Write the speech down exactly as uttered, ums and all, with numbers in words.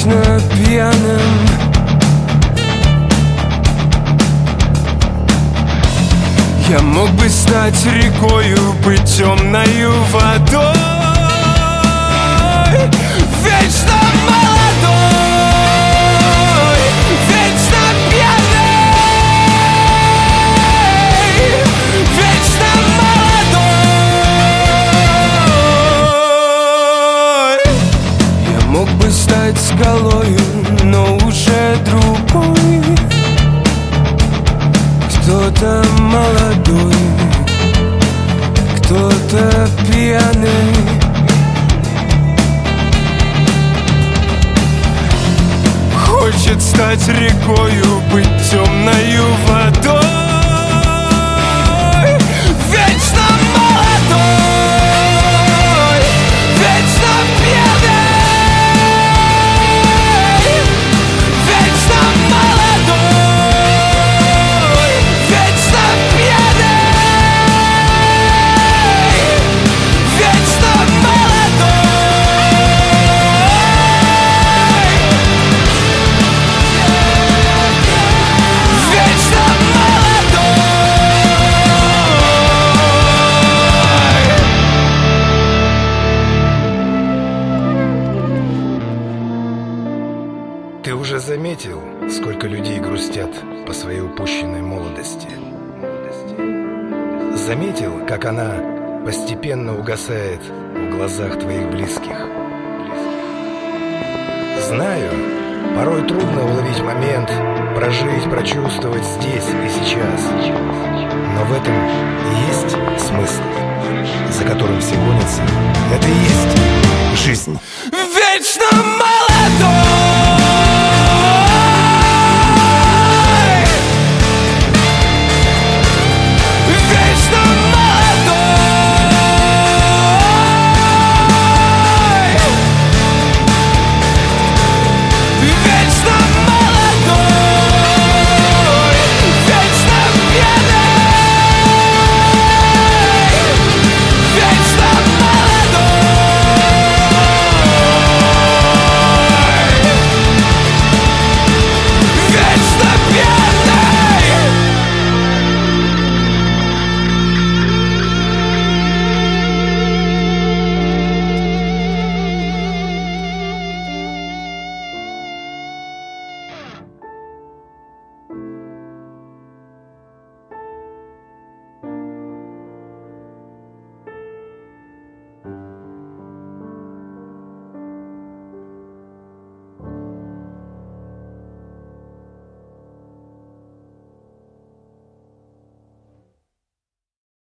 вечно пьяным. Я мог бы стать рекою, быть темною водой, вечно молодой, вечно пьяный, вечно молодой. Я мог бы стать скалою, но уже другой. Кто-то молодой, кто-то пьяный. Хочет стать рекою, быть темною водой, вечно молодой, вечно пьяный, вечно молодой, вечно пьяный, вечно Ты уже заметил, сколько людей грустят по своей упущенной молодости? Заметил, как она постепенно угасает в глазах твоих близких? Знаю, порой трудно уловить момент, прожить, прочувствовать здесь и сейчас. Но в этом и есть смысл, за которым все гонятся. Это и есть жизнь. Вечно молодой!